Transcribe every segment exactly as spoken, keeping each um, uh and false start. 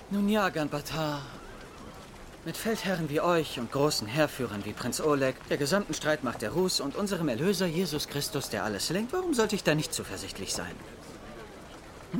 Nun ja, Ganbatar. Mit Feldherren wie euch und großen Heerführern wie Prinz Oleg, der gesamten Streitmacht der Rus und unserem Erlöser Jesus Christus, der alles lenkt, warum sollte ich da nicht zuversichtlich sein? Hm?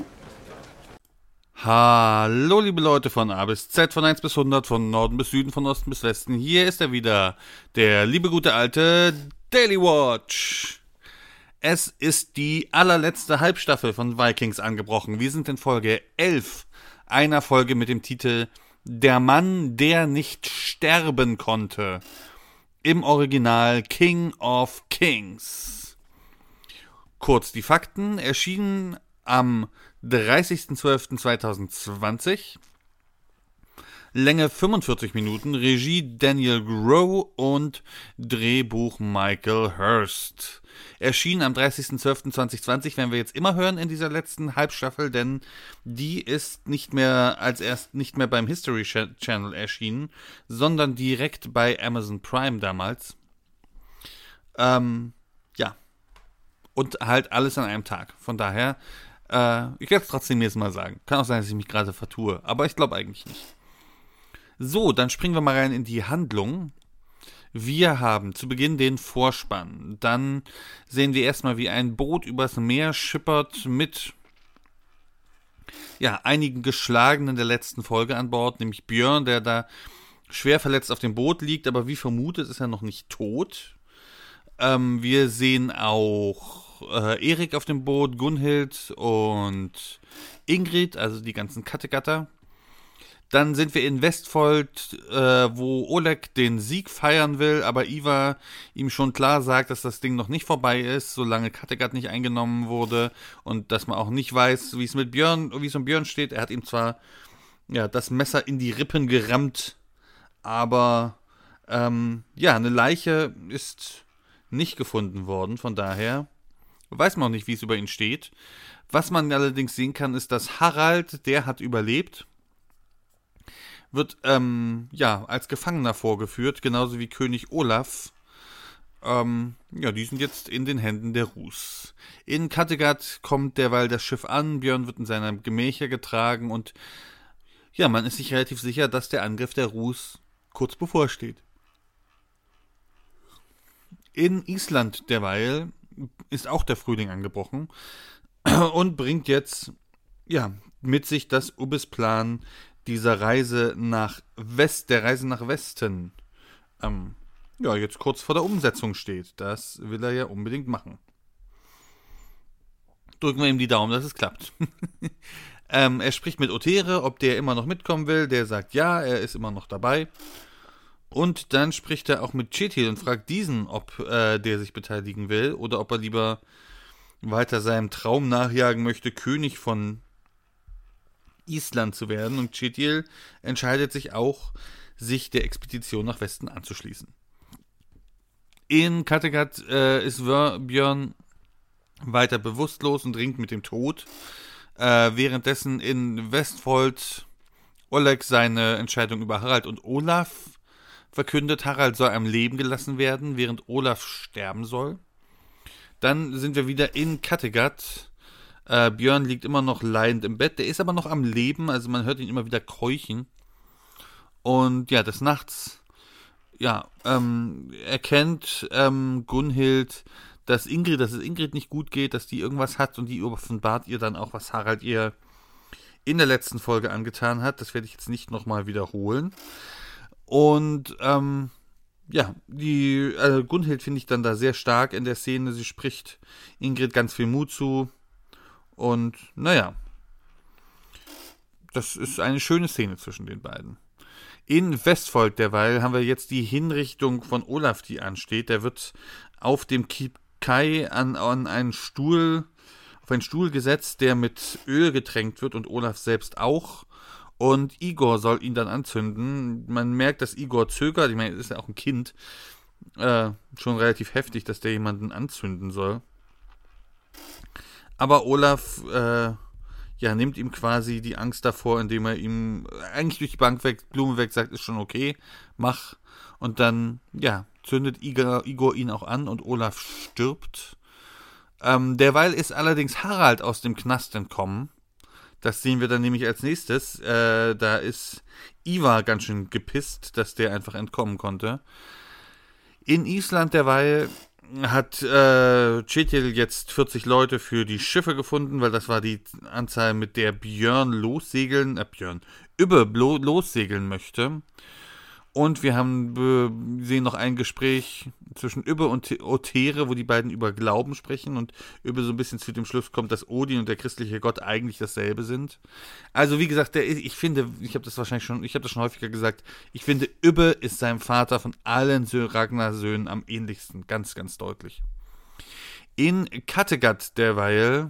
Hallo liebe Leute von A bis Z, von eins bis hundert, von Norden bis Süden, von Osten bis Westen. Hier ist er wieder, der liebe gute alte Daily Watch. Es ist die allerletzte Halbstaffel von Vikings angebrochen. Wir sind in Folge elf einer Folge mit dem Titel Der Mann, der nicht sterben konnte. Im Original King of Kings. Kurz die Fakten. Erschienen am dreißigsten zwölften zweitausendzwanzig. Länge fünfundvierzig Minuten. Regie Daniel Groh und Drehbuch Michael Hurst. Erschien am dreißigsten zwölften zweitausendzwanzig, werden wir jetzt immer hören in dieser letzten Halbstaffel, denn die ist nicht mehr als erst nicht mehr beim History Channel erschienen, sondern direkt bei Amazon Prime damals. Ähm, ja. Und halt alles an einem Tag. Von daher, äh, ich werde es trotzdem jetzt mal sagen. Kann auch sein, dass ich mich gerade vertue, aber ich glaube eigentlich nicht. So, dann springen wir mal rein in die Handlung. Wir haben zu Beginn den Vorspann. Dann sehen wir erstmal, wie ein Boot übers Meer schippert mit ja, einigen Geschlagenen der letzten Folge an Bord, nämlich Björn, der da schwer verletzt auf dem Boot liegt, aber wie vermutet ist er noch nicht tot. Ähm, wir sehen auch äh, Erik auf dem Boot, Gunhild und Ingrid, also die ganzen Kattegatter. Dann sind wir in Vestfold, äh, wo Oleg den Sieg feiern will, aber Ivar ihm schon klar sagt, dass das Ding noch nicht vorbei ist, solange Kattegat nicht eingenommen wurde und dass man auch nicht weiß, wie es mit Björn, wie es um Björn steht. Er hat ihm zwar ja, das Messer in die Rippen gerammt, aber ähm, ja, eine Leiche ist nicht gefunden worden, von daher weiß man auch nicht, wie es über ihn steht. Was man allerdings sehen kann, ist, dass Harald, der hat überlebt, wird ähm, ja als Gefangener vorgeführt, genauso wie König Olaf. Ähm, ja, die sind jetzt in den Händen der Rus. In Kattegat kommt derweil das Schiff an, Björn wird in seiner Gemächer getragen und ja, man ist sich relativ sicher, dass der Angriff der Rus kurz bevorsteht. In Island derweil ist auch der Frühling angebrochen und bringt jetzt ja mit sich, dass Ubbes Plan dieser Reise nach West, der Reise nach Westen, ähm, ja, jetzt kurz vor der Umsetzung steht. Das will er ja unbedingt machen. Drücken wir ihm die Daumen, dass es klappt. ähm, er spricht mit Otere, ob der immer noch mitkommen will. Der sagt ja, er ist immer noch dabei. Und dann spricht er auch mit Kjetil und fragt diesen, ob äh, der sich beteiligen will oder ob er lieber weiter seinem Traum nachjagen möchte, König von Island zu werden, und Kjetil entscheidet sich auch, sich der Expedition nach Westen anzuschließen. In Kattegat äh, ist Björn weiter bewusstlos und ringt mit dem Tod, äh, währenddessen in Vestfold Oleg seine Entscheidung über Harald und Olaf verkündet. Harald soll am Leben gelassen werden, während Olaf sterben soll. Dann sind wir wieder in Kattegat. Äh, Björn liegt immer noch leidend im Bett, der ist aber noch am Leben, also man hört ihn immer wieder keuchen. Und ja, des Nachts, ja, ähm, erkennt ähm, Gunhild, dass Ingrid, dass es Ingrid nicht gut geht, dass die irgendwas hat, und die offenbart ihr dann auch, was Harald ihr in der letzten Folge angetan hat. Das werde ich jetzt nicht nochmal wiederholen. Und, ähm, ja, die äh, Gunhild finde ich dann da sehr stark in der Szene. Sie spricht Ingrid ganz viel Mut zu. Und, naja, das ist eine schöne Szene zwischen den beiden. In Vestfold derweil haben wir jetzt die Hinrichtung von Olaf, die ansteht. Der wird auf dem Kai an, an einen Stuhl, auf einen Stuhl gesetzt, der mit Öl getränkt wird, und Olaf selbst auch. Und Igor soll ihn dann anzünden. Man merkt, dass Igor zögert. Ich meine, er ist ja auch ein Kind. Äh, schon relativ heftig, dass der jemanden anzünden soll. Aber Olaf äh, ja, nimmt ihm quasi die Angst davor, indem er ihm eigentlich durch die Bank weg, Blume weg sagt, ist schon okay, mach. Und dann, ja, zündet Igor, Igor ihn auch an und Olaf stirbt. Ähm, derweil ist allerdings Harald aus dem Knast entkommen. Das sehen wir dann nämlich als nächstes. Äh, da ist Ivar ganz schön gepisst, dass der einfach entkommen konnte. In Island derweil hat äh, Kjetil jetzt vierzig Leute für die Schiffe gefunden, weil das war die Anzahl, mit der Björn lossegeln, äh, Björn, Ubbe lossegeln möchte. Und wir haben äh, sehen noch ein Gespräch zwischen Ubbe und Otere, wo die beiden über Glauben sprechen und Ubbe so ein bisschen zu dem Schluss kommt, dass Odin und der christliche Gott eigentlich dasselbe sind. Also wie gesagt, der, ich finde, ich habe das wahrscheinlich schon, ich habe das schon häufiger gesagt, ich finde, Ubbe ist seinem Vater von allen Ragnar-Söhnen am ähnlichsten, ganz, ganz deutlich. In Kattegat derweil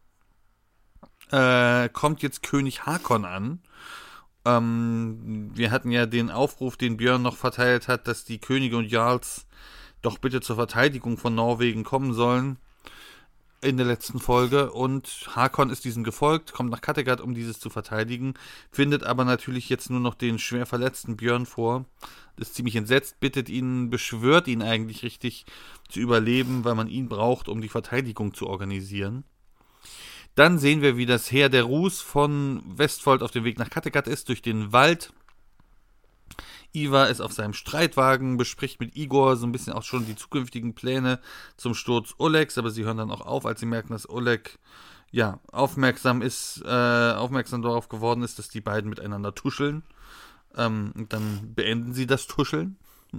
äh, kommt jetzt König Hakon an. Ähm, wir hatten ja den Aufruf, den Björn noch verteilt hat, dass die Könige und Jarls doch bitte zur Verteidigung von Norwegen kommen sollen in der letzten Folge, und Hakon ist diesem gefolgt, kommt nach Kattegat, um dieses zu verteidigen, findet aber natürlich jetzt nur noch den schwer verletzten Björn vor, ist ziemlich entsetzt, bittet ihn, beschwört ihn eigentlich richtig zu überleben, weil man ihn braucht, um die Verteidigung zu organisieren. Dann sehen wir, wie das Heer der Rus von Vestfold auf dem Weg nach Kattegat ist, durch den Wald. Ivar ist auf seinem Streitwagen, bespricht mit Igor so ein bisschen auch schon die zukünftigen Pläne zum Sturz Olegs, aber sie hören dann auch auf, als sie merken, dass Oleg ja, aufmerksam ist, äh, aufmerksam darauf geworden ist, dass die beiden miteinander tuscheln. Ähm, und dann beenden sie das Tuscheln.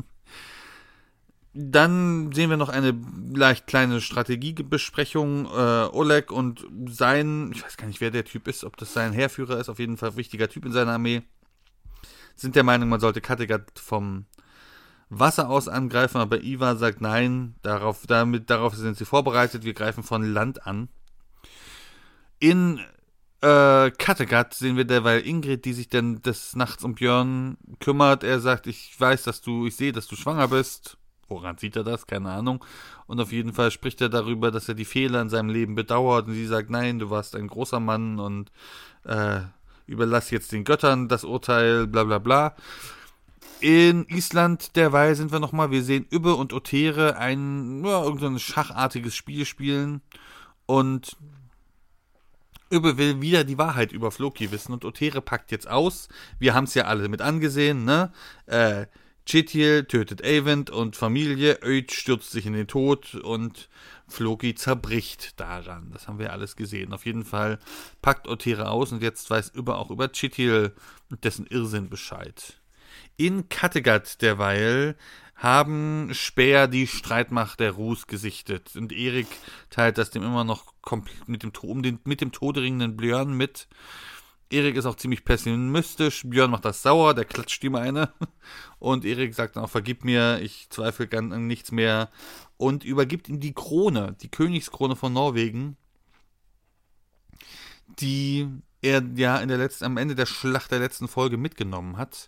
Dann sehen wir noch eine leicht kleine Strategiebesprechung. Äh, Oleg und sein, ich weiß gar nicht, wer der Typ ist, ob das sein Heerführer ist, auf jeden Fall ein wichtiger Typ in seiner Armee, sind der Meinung, man sollte Kattegat vom Wasser aus angreifen, aber Ivar sagt nein, darauf, damit, darauf sind sie vorbereitet, wir greifen von Land an. In äh, Kattegat sehen wir derweil Ingrid, die sich dann des Nachts um Björn kümmert. Er sagt, ich weiß, dass du, ich sehe, dass du schwanger bist. Woran sieht er das? Keine Ahnung. Und auf jeden Fall spricht er darüber, dass er die Fehler in seinem Leben bedauert. Und sie sagt, nein, du warst ein großer Mann und äh, überlass jetzt den Göttern das Urteil, bla bla bla. In Island derweil sind wir nochmal, wir sehen Ubbe und Otere ein, ja, irgendein schachartiges Spiel spielen. Und Ubbe will wieder die Wahrheit über Floki wissen und Otere packt jetzt aus. Wir haben es ja alle mit angesehen, ne? Äh, Kjetil tötet Eyvind und Familie, Öd stürzt sich in den Tod und Floki zerbricht daran. Das haben wir alles gesehen. Auf jeden Fall packt Otere aus und jetzt weiß Ubbe auch über Kjetil und dessen Irrsinn Bescheid. In Kattegat derweil haben Speer die Streitmacht der Rus gesichtet und Erik teilt das dem immer noch komplett mit dem, um den, mit dem todringenden Björn mit. Erik ist auch ziemlich pessimistisch, Björn macht das sauer, der klatscht ihm eine und Erik sagt dann auch, vergib mir, ich zweifle an nichts mehr und übergibt ihm die Krone, die Königskrone von Norwegen, die er ja in der letzten, am Ende der Schlacht der letzten Folge mitgenommen hat.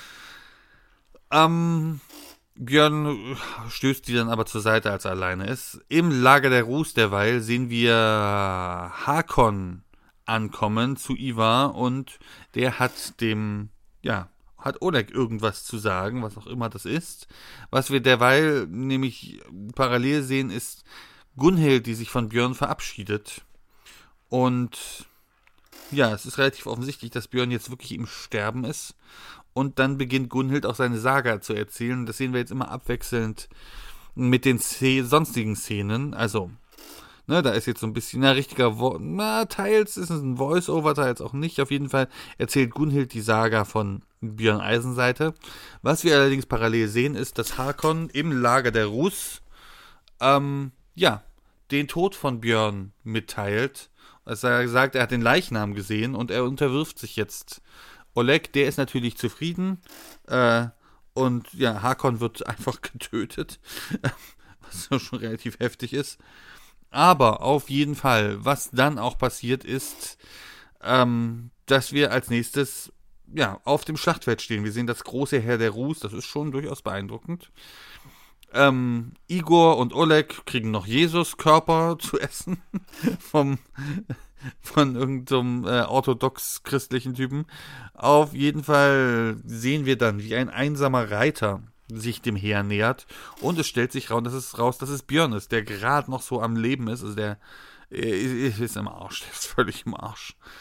Ähm, Björn stößt die dann aber zur Seite, als er alleine ist. Im Lager der Rus derweil sehen wir Hakon ankommen zu Ivar und der hat dem, ja, hat Oleg irgendwas zu sagen, was auch immer das ist. Was wir derweil nämlich parallel sehen, ist Gunhild, die sich von Björn verabschiedet. Und ja, es ist relativ offensichtlich, dass Björn jetzt wirklich im Sterben ist. Und dann beginnt Gunhild auch seine Saga zu erzählen. Das sehen wir jetzt immer abwechselnd mit den Sz- sonstigen Szenen. Also, ne, da ist jetzt so ein bisschen, na, richtiger, Vo- na, teils ist es ein Voice-Over, teils auch nicht. Auf jeden Fall erzählt Gunhild die Saga von Björn Eisenseite. Was wir allerdings parallel sehen, ist, dass Hakon im Lager der Rus, ähm, ja, den Tod von Björn mitteilt. Also er sagt, er hat den Leichnam gesehen und er unterwirft sich jetzt Oleg, der ist natürlich zufrieden äh, und ja, Hakon wird einfach getötet, was ja schon relativ heftig ist. Aber auf jeden Fall, was dann auch passiert ist, ähm, dass wir als nächstes ja auf dem Schlachtfeld stehen. Wir sehen das große Heer der Rus, das ist schon durchaus beeindruckend. Ähm, Igor und Oleg kriegen noch Jesus Körper zu essen vom von irgendeinem äh, orthodox-christlichen Typen. Auf jeden Fall sehen wir dann, wie ein einsamer Reiter sich dem Heer nähert und es stellt sich raus, dass es raus, dass es Björn ist, der gerade noch so am Leben ist. Also der äh, ist im Arsch, der ist völlig im Arsch.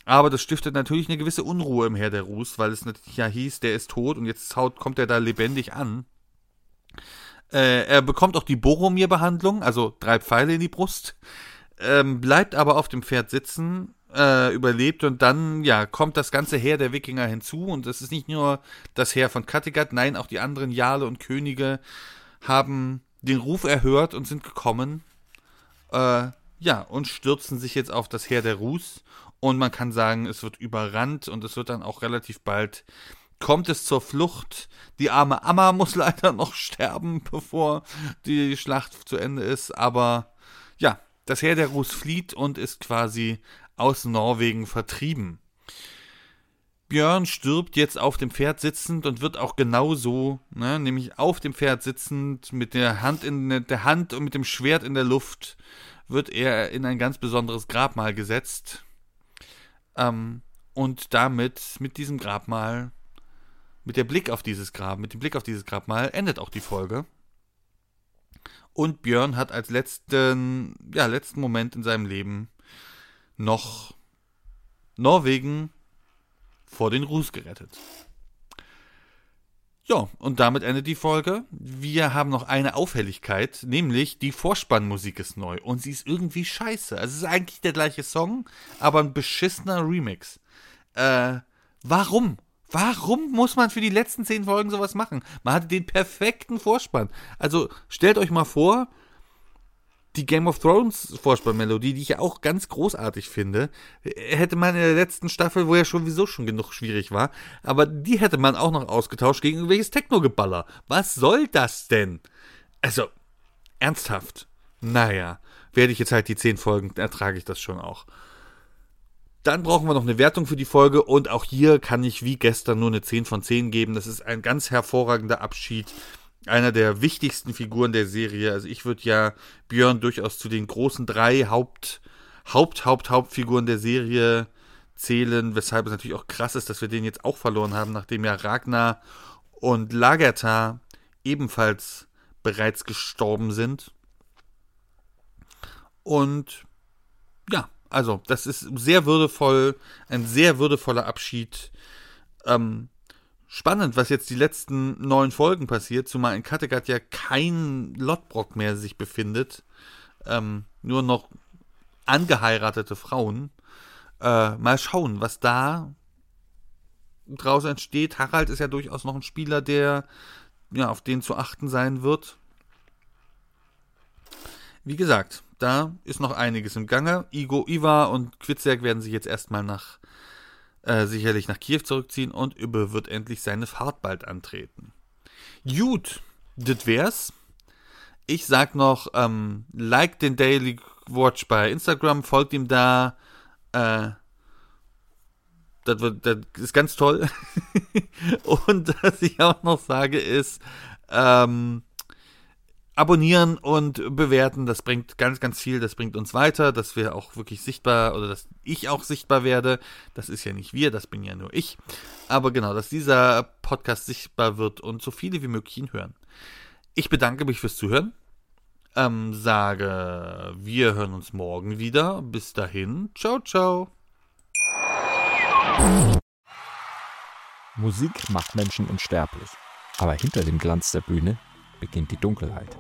Aber das stiftet natürlich eine gewisse Unruhe im Herr der Ruß, weil es natürlich ja hieß, der ist tot und jetzt haut, kommt er da lebendig an. Äh, er bekommt auch die Boromir-Behandlung, also drei Pfeile in die Brust, ähm, bleibt aber auf dem Pferd sitzen, äh, überlebt und dann, ja, kommt das ganze Heer der Wikinger hinzu und es ist nicht nur das Heer von Kattegat, nein, auch die anderen Jarle und Könige haben den Ruf erhört und sind gekommen, äh, ja, und stürzen sich jetzt auf das Heer der Ruß. Und man kann sagen, es wird überrannt und es wird dann auch relativ bald, kommt es zur Flucht. Die arme Amma muss leider noch sterben, bevor die Schlacht zu Ende ist. Aber ja, das Heer der Ruß flieht und ist quasi aus Norwegen vertrieben. Björn stirbt jetzt auf dem Pferd sitzend und wird auch genauso, ne, nämlich auf dem Pferd sitzend, mit der Hand in der Hand und mit dem Schwert in der Luft, wird er in ein ganz besonderes Grabmal gesetzt. Ähm, und damit, mit diesem Grabmal, mit der Blick auf dieses Grab, mit dem Blick auf dieses Grabmal endet auch die Folge. Und Björn hat als letzten, ja, letzten Moment in seinem Leben noch Norwegen vor den Ruß gerettet. Ja, und damit endet die Folge. Wir haben noch eine Auffälligkeit, nämlich die Vorspannmusik ist neu und sie ist irgendwie scheiße. Also es ist eigentlich der gleiche Song, aber ein beschissener Remix. Äh, warum? Warum muss man für die letzten zehn Folgen sowas machen? Man hatte den perfekten Vorspann. Also stellt euch mal vor, die Game of Thrones Vorspannmelodie, die ich ja auch ganz großartig finde, hätte man in der letzten Staffel, wo ja sowieso schon genug schwierig war, aber die hätte man auch noch ausgetauscht gegen irgendwelches Techno-Geballer. Was soll das denn? Also, ernsthaft. Naja, werde ich jetzt halt die zehn Folgen, ertrage ich das schon auch. Dann brauchen wir noch eine Wertung für die Folge und auch hier kann ich wie gestern nur eine zehn von zehn geben. Das ist ein ganz hervorragender Abschied. Einer der wichtigsten Figuren der Serie. Also ich würde ja Björn durchaus zu den großen drei Haupt, Haupt, Haupt, Hauptfiguren der Serie zählen, weshalb es natürlich auch krass ist, dass wir den jetzt auch verloren haben, nachdem ja Ragnar und Lagertha ebenfalls bereits gestorben sind. Und ja, also das ist sehr würdevoll, ein sehr würdevoller Abschied. Ähm, Spannend, was jetzt die letzten neun Folgen passiert, zumal in Kattegat ja kein Lodbrok mehr sich befindet. Ähm, nur noch angeheiratete Frauen. Äh, mal schauen, was da draus entsteht. Harald ist ja durchaus noch ein Spieler, der ja auf den zu achten sein wird. Wie gesagt, da ist noch einiges im Gange. Igo, Ivar und Kwitzerk werden sich jetzt erstmal nach Äh, sicherlich nach Kiew zurückziehen und Ubbe wird endlich seine Fahrt bald antreten. Gut, das wär's. Ich sag noch, ähm, like den Daily Watch bei Instagram, folgt ihm da. Äh, das, wird, das ist ganz toll. Und was ich auch noch sage ist, ähm, abonnieren und bewerten, das bringt ganz, ganz viel, das bringt uns weiter, dass wir auch wirklich sichtbar, oder dass ich auch sichtbar werde, das ist ja nicht wir, das bin ja nur ich, aber genau, dass dieser Podcast sichtbar wird und so viele wie möglich ihn hören. Ich bedanke mich fürs Zuhören, ähm, sage, wir hören uns morgen wieder, bis dahin, ciao, ciao. Musik macht Menschen unsterblich, aber hinter dem Glanz der Bühne beginnt die Dunkelheit.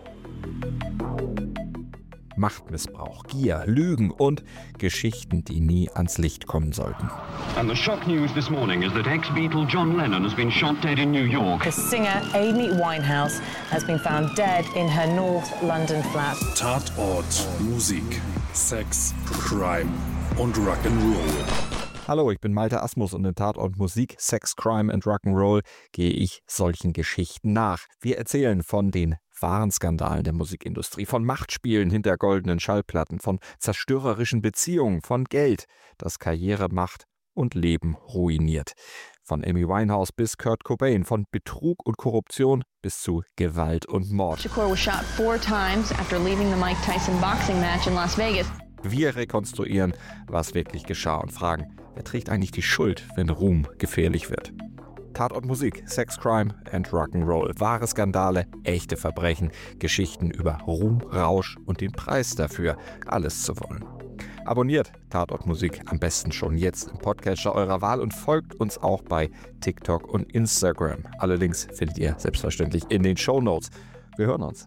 Machtmissbrauch, Gier, Lügen und Geschichten, die nie ans Licht kommen sollten. And the shock news this morning is that ex-Beatle John Lennon has been shot dead in New York. The singer Amy Winehouse has been found dead in her North London flat. Tatort, Musik, Sex, Crime und Rock'n'Roll. Hallo, ich bin Malte Asmus und in Tatort Musik, Sex, Crime and Rock'n'Roll gehe ich solchen Geschichten nach. Wir erzählen von den wahren Skandalen der Musikindustrie, von Machtspielen hinter goldenen Schallplatten, von zerstörerischen Beziehungen, von Geld, das Karriere macht und Leben ruiniert. Von Amy Winehouse bis Kurt Cobain, von Betrug und Korruption bis zu Gewalt und Mord. Shakur was shot four times after leaving the Mike Tyson boxing match in Las Vegas. Wir rekonstruieren, was wirklich geschah und fragen, wer trägt eigentlich die Schuld, wenn Ruhm gefährlich wird? Tatort Musik, Sex, Crime and Rock'n'Roll. Wahre Skandale, echte Verbrechen, Geschichten über Ruhm, Rausch und den Preis dafür, alles zu wollen. Abonniert Tatort Musik am besten schon jetzt im Podcatcher eurer Wahl und folgt uns auch bei TikTok und Instagram. Alle Links findet ihr selbstverständlich in den Shownotes. Wir hören uns.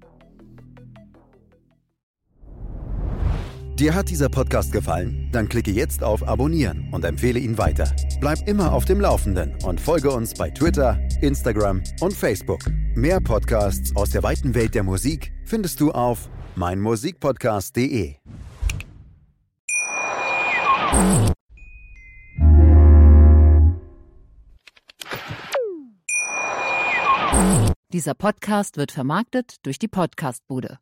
Dir hat dieser Podcast gefallen? Dann klicke jetzt auf Abonnieren und empfehle ihn weiter. Bleib immer auf dem Laufenden und folge uns bei Twitter, Instagram und Facebook. Mehr Podcasts aus der weiten Welt der Musik findest du auf meinmusikpodcast punkt de. Dieser Podcast wird vermarktet durch die Podcastbude.